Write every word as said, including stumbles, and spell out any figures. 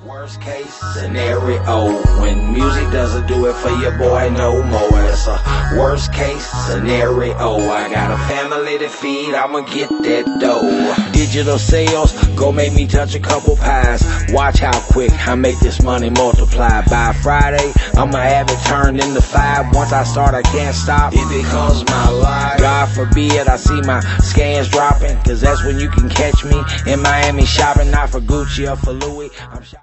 Worst case scenario, when music doesn't do it for your boy no more. It's a worst case scenario. I got a family to feed, I'ma get that dough. Digital sales, go make me touch a couple pies. Watch how quick I make this money multiply. By Friday, I'ma have it turned into five. Once I start, I can't stop, it becomes my life. God forbid I see my scans dropping, cause that's when you can catch me in Miami shopping, not for Gucci or for Louis. I'm